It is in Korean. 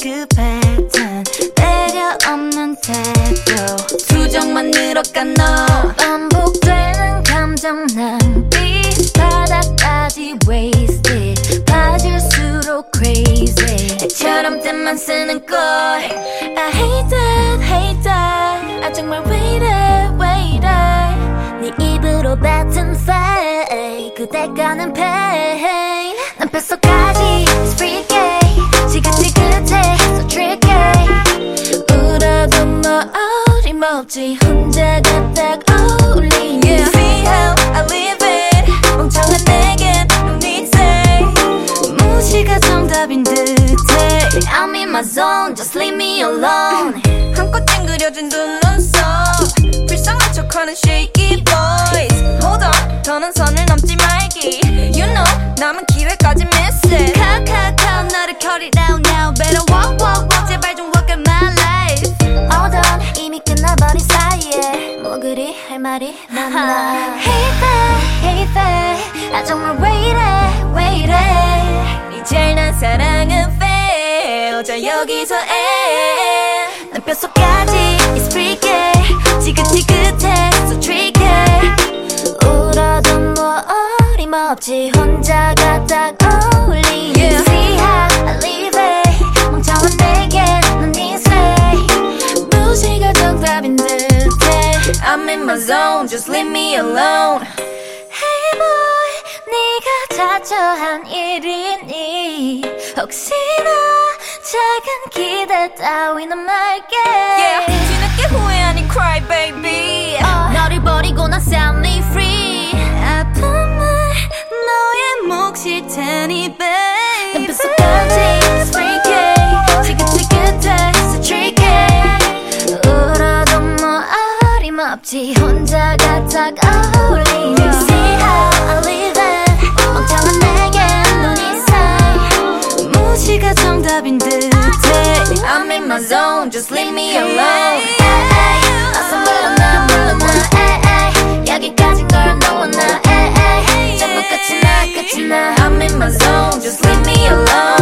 그 패턴 배려 없는 태도 수정만 늘어가 너 반복되는 감정 낭비 바닥까지 wasted 봐줄수록 crazy 애처럼 때만 쓰는 걸 I hate that 아 정말 wait it 네 입으로 뱉은 fake 그대가는 pain 난 뼛속까지 it's freaky 지긋지긋해 so tricky 울어도 뭐 어림없지 혼자가 딱 어울리네 You see how I live it 멍청한 내겐 no need say 무시가 정답인 듯해 I'm in my zone just leave me alone 한껏 찡그려진 두 눈썹 불쌍한 척하는 shaky boys Hold on 더는 선을 넘지 말기 You know 남은 기회까지 miss it Cut 너를 cut it down now Better walk 제발 좀 walk in my life Hold on 이미 끝나버린 사이에 뭐 그리 할 말이 많나 Hate that 아 정말 wait it 네 잘난 사랑은 fail 어쩌 여기서 end 난 뼛속까지 it's freaky 지긋지긋해 so tricky 울어도 뭐 어림없지 혼자가 딱 어울리네 Yeah. See how I live it 멍청한 내겐 넌 네 say 무시가 정답인 듯해 I'm in my zone just leave me alone Hey boy 네가 자초한 일이니 혹시나 작은 기대 따위는 말게 Yeah 뒤늦게 후회하니 cry baby 너를 버리고 난 set me free 아픔은 너의 몫일 테니 babe 난 뼛속까지 it's freaky 지긋지긋해 so tricky 울어도 뭐 어림없지 혼자가 딱 어울리네 See how I live it 멍청한 내겐 눈이 say 무시가 정답인 듯해 I'm in my zone just leave me alone 어서 물러나 여기까진 걸 너무나 전부 끝이 나 I'm in my zone just leave me alone